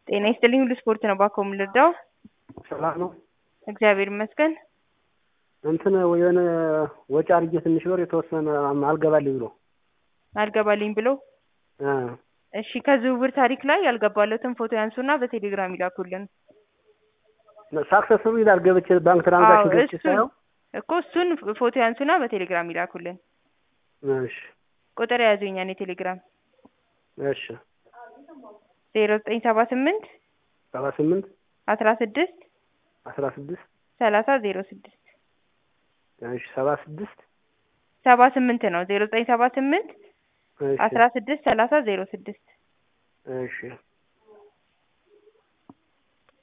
ጤና ይስጥልኝ ሁሉ ስፖርት ነው ባኮ የምንረዳው። ሰላም ነው። እግዚአብሔር ይመስገን። እንትን የሆነ ወጪ አድርጌ ትንሽ ብር የተወሰነ አልገባልኝ ብሎ አልገባልኝ ብሎ እሺ፣ ከዝውውር ታሪክ ላይ ያልገባለትን ፎቶ ያንሱና በቴሌግራም ይላኩልን። ሳክሰስፉል ይላል ገብቼ ባንክ ትራንዛክሽን ገብቼ ሳይው እኮ እሱን ፎቶ ያንሱና በቴሌግራም ይላኩልን። እሺ፣ ቁጥር ያዙኛን የቴሌግራም እሺ 0978 78 16 16 30 06 እሺ 76 78 ነው 0978 እሺ 16 30 06 እሺ